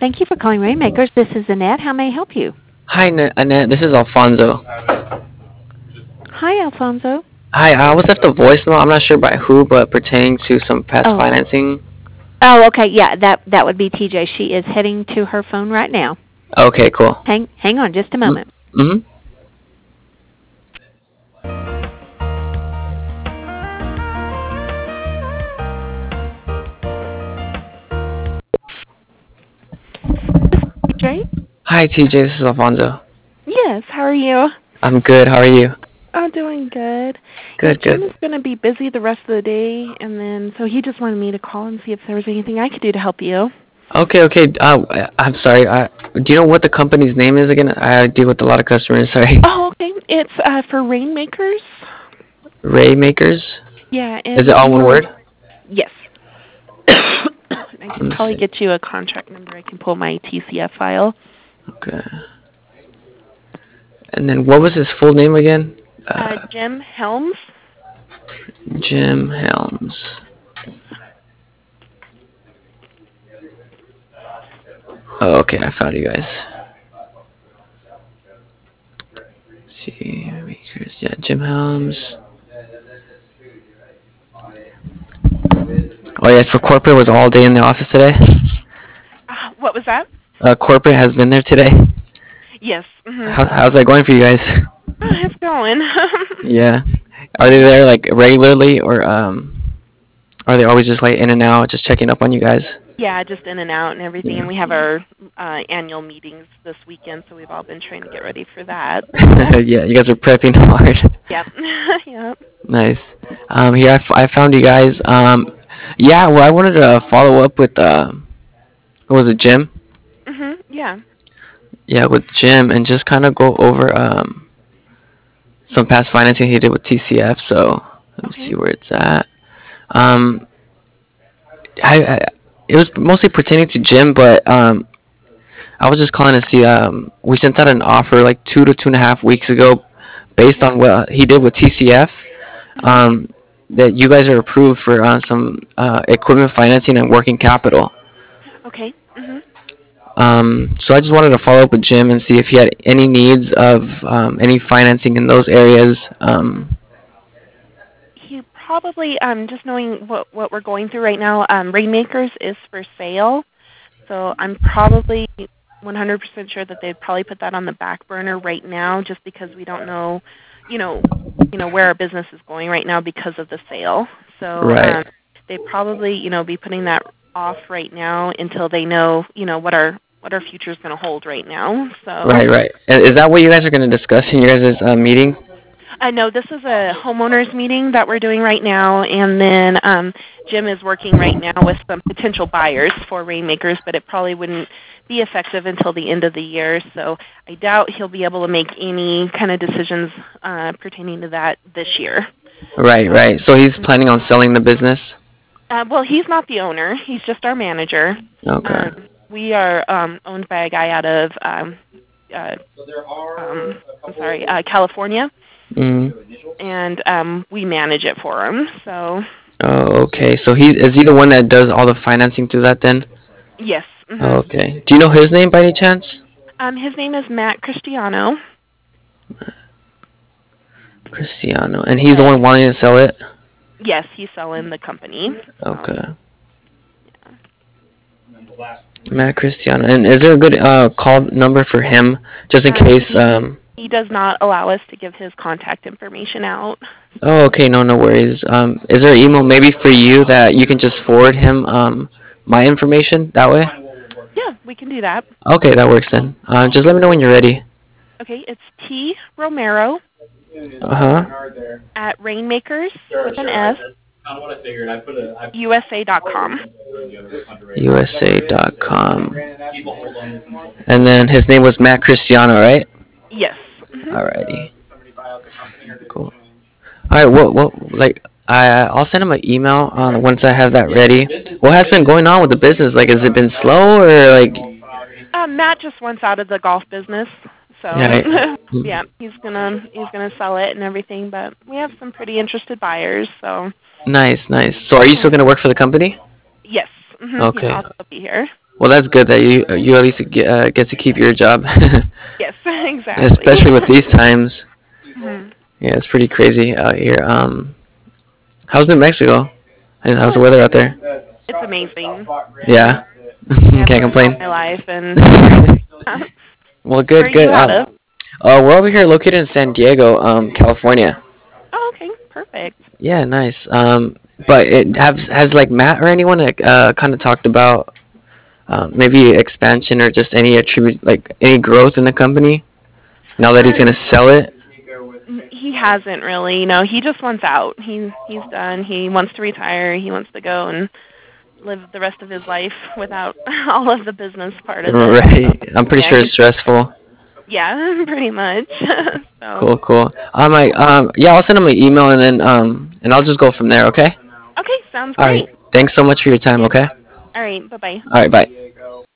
Thank you for calling Rainmakers. This is Annette. How may I help you? Hi, Annette. This is Alfonso. Hi, Alfonso. Hi, I was left a voicemail. I'm not sure by who, but pertaining to some past Oh. financing. Oh, okay. Yeah, that would be TJ. She is heading to her phone right now. Okay, cool. Hang on just a moment. Mm-hmm. TJ? Hi, TJ. This is Alfonso. Yes. How are you? I'm good. How are you? I'm doing good. Yeah, Good, Jim good. is going to be busy the rest of the day, and then so he just wanted me to call and see if there was anything I could do to help you. Okay, okay. I'm sorry. Do you know what the company's name is again? I deal with a lot of customers. Sorry. Oh, okay. It's for Rainmakers. Raymakers. Yeah, Is and it all you one were word? yes. I Let can me probably see. get you a contract number. I can pull my TCF file. Okay. And then what was his full name again? Jim Helms. Jim Helms. Oh, okay. I found you guys. See, Makers. Yeah, Jim Helms. Oh, yeah, for corporate was all day in the office today. What was that? Corporate has been there today. Yes. How's that going for you guys? It's going. Yeah. Are they there like regularly, or are they always just like in and out, just checking up on you guys? Yeah, just in and out and everything. Yeah. And we have our annual meetings this weekend, so we've all been trying to get ready for that. Yeah, you guys are prepping hard. Yep. Yep. Nice. Here I found you guys. Yeah. Well, I wanted to follow up with what was it, Jim? Yeah. Yeah, with Jim, and just kind of go over some past financing he did with TCF. So let me Okay. see where it's at. Um, I it was mostly pertaining to Jim, but I was just calling to see. We sent out an offer like 2 to 2.5 weeks ago, based Okay. on what he did with TCF. Mhm. Um, that you guys are approved for some equipment financing and working capital. Okay. Mhm. So I just wanted to follow up with Jim and see if he had any needs of any financing in those areas. He probably just knowing what we're going through right now. Rainmakers is for sale, so I'm probably 100% sure that they'd probably put that on the back burner right now, just because we don't know, you know, where our business is going right now because of the sale. So Right, they'd probably be putting that off right now until they know what our future is going to hold right now. So right, right. Is that what you guys are going to discuss in your guys' meeting? no, this is a homeowners meeting that we're doing right now, and then Jim is working right now with some potential buyers for Rainmakers, but it probably wouldn't be effective until the end of the year. So I doubt he'll be able to make any kind of decisions pertaining to that this year. Right, So, right. So he's planning on selling the business. well, he's not the owner; he's just our manager. Okay. We are owned by a guy out of uh, California, Mm. and we manage it for him. So Oh, okay. So he the one that does all the financing through that then? yes. Oh, okay. Do you know his name by any chance? His name is Matt Cristiano. Cristiano, and he's the one wanting to sell it. Yes, he's selling the company. So, Okay. Matt Cristiano, and is there a good call number for him just in case? he does not allow us to give his contact information out. Oh, okay. No, no worries. Is there an email maybe for you that you can just forward him my information that way? Yeah, we can do that. Okay, that works then. Just let me know when you're ready. Okay, it's T Romero Uh huh. at Rainmakers with an S USA.com. USA.com. And then his name was Matt Cristiano, right? Yes. Alrighty. Cool. All right. Like, I'll send him an email once I have that ready. What has been going on with the business? Like, has it been slow or like? Matt just wants out of the golf business, so Yeah. yeah, he's gonna sell it and everything. But we have some pretty interested buyers, so Nice, nice. So, are you still gonna work for the company? yes, yeah, Okay. I'll still be here. Well, that's good that you at least get to keep your job, Yes, exactly. especially with these times. Mhm. Yeah, it's pretty crazy out here. How's New Mexico? And how's Oh, the weather out there? it's amazing. Yeah, Yeah, I've can't lived here all complain. my life, and it's great. Well, Where good, are you good. out of? We're over here located in San Diego, California. Oh, okay, perfect. Yeah, nice. But it has like Matt or anyone like kind of talked about maybe expansion or just any attribute like any growth in the company now that he's gonna Um, sell it. he hasn't really. He just wants out. He's done. He wants to retire. He wants to go and live the rest of his life without all of the business part of it. So, Right. I'm pretty yeah, sure it's stressful. yeah, pretty much. So, Cool, cool. Yeah, I'll send him an email and I'll just go from there. Okay. okay, sounds All right. great. Thanks so much for your time. Okay. All right, bye bye. All right. Bye.